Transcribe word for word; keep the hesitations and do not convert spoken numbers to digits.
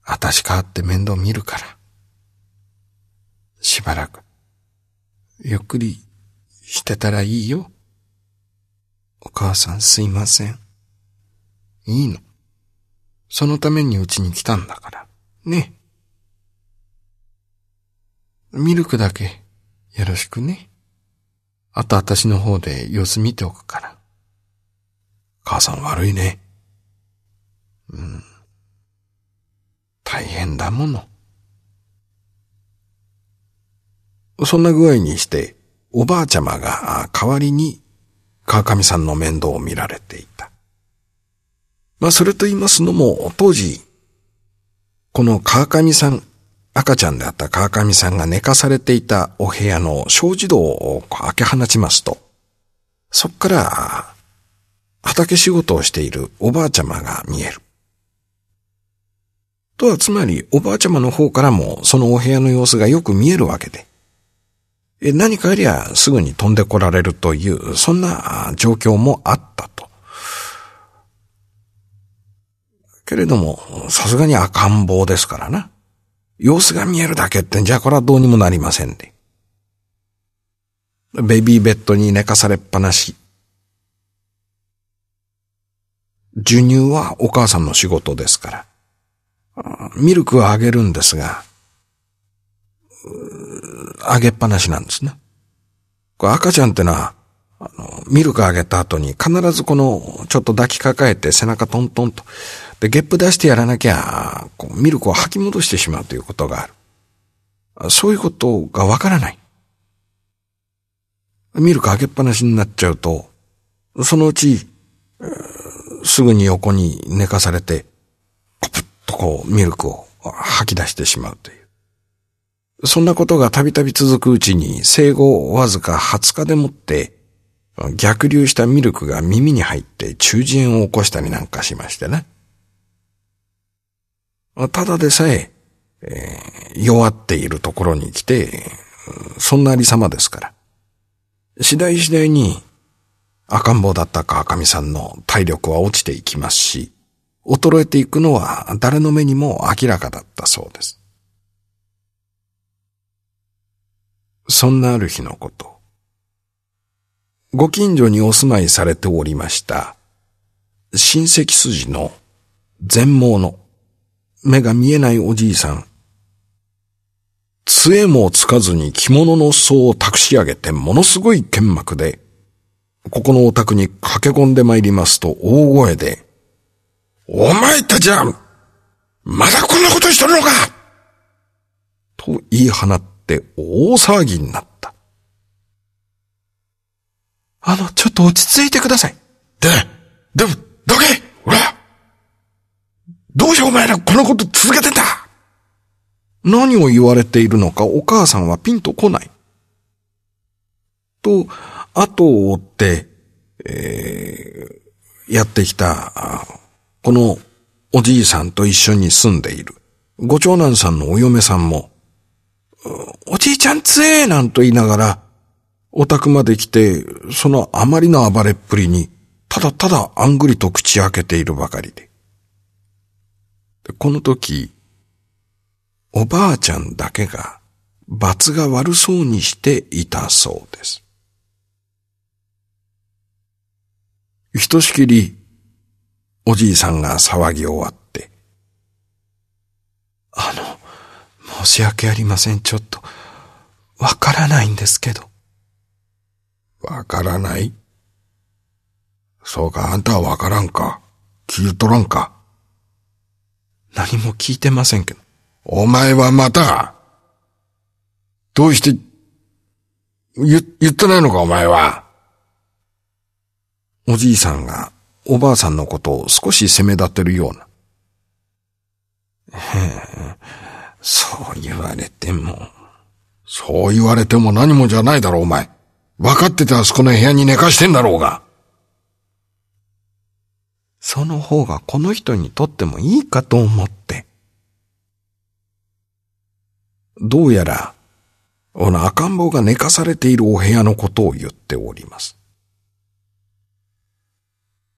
あたし代わって面倒見るから。しばらく、ゆっくりしてたらいいよ。お母さんすいません。いいの。そのためにうちに来たんだから。ね。ミルクだけよろしくね。あとあたしの方で様子見ておくから。母さん悪いね。うん。大変だもの。そんな具合にして、おばあちゃまが代わりに川上さんの面倒を見られていた。まあそれと言いますのも、当時、この川上さん、赤ちゃんであった川上さんが寝かされていたお部屋の小自動を開け放ちますと、そっから畑仕事をしているおばあちゃまが見える。とはつまりおばあちゃまの方からもそのお部屋の様子がよく見えるわけで、え何かありゃすぐに飛んでこられるという、そんな状況もあったと。けれども、さすがに赤ん坊ですからな。様子が見えるだけってんじゃこれはどうにもなりませんで。ベビーベッドに寝かされっぱなし。授乳はお母さんの仕事ですから。ミルクはあげるんですが、あげっぱなしなんですね。これ赤ちゃんってのは、あの、ミルクあげた後に必ずこの、ちょっと抱きかかえて背中トントンと、で、ゲップ出してやらなきゃ、こうミルクを吐き戻してしまうということがある。そういうことがわからない。ミルクあげっぱなしになっちゃうと、そのうち、すぐに横に寝かされて、コプッとこうミルクを吐き出してしまうという。そんなことがたびたび続くうちに、生後わずかはつかでもって、逆流したミルクが耳に入って中耳炎を起こしたりなんかしましてね。ただでさえ、えー、弱っているところに来て、そんなありさまですから。次第次第に赤ん坊だった川上さんの体力は落ちていきますし、衰えていくのは誰の目にも明らかだったそうです。そんなある日のこと、ご近所にお住まいされておりました親戚筋の全盲の目が見えないおじいさん、杖もつかずに着物の裾を託し上げてものすごい剣幕で、ここのお宅に駆け込んで参りますと大声で、お前たちは、まだこんなことしとるのかと言い放って大騒ぎになった。あの、ちょっと落ち着いてください。で、でも、どけほらどうしてお前らこのこと続けてんだ。何を言われているのかお母さんはピンとこない。と、後を追って、えー、やってきた、このおじいさんと一緒に住んでいるご長男さんのお嫁さんも、おじいちゃんつえーなんと言いながら、お宅まで来て、そのあまりの暴れっぷりに、ただただあんぐりと口開けているばかりで。でこの時、おばあちゃんだけが罰が悪そうにしていたそうです。ひとしきり、おじいさんが騒ぎ終わって、あの、申し訳ありません、ちょっと、わからないんですけど。わからない？そうか、あんたはわからんか。聞いとらんか。何も聞いてませんけど。お前はまた、どうして、言、言ってないのかお前は。おじいさんがおばあさんのことを少し責め立てるような。へえ、そう言われても。そう言われても何もじゃないだろうお前。分かっててあそこの部屋に寝かしてんだろうが。その方がこの人にとってもいいかと思って。どうやら、この赤ん坊が寝かされているお部屋のことを言っております。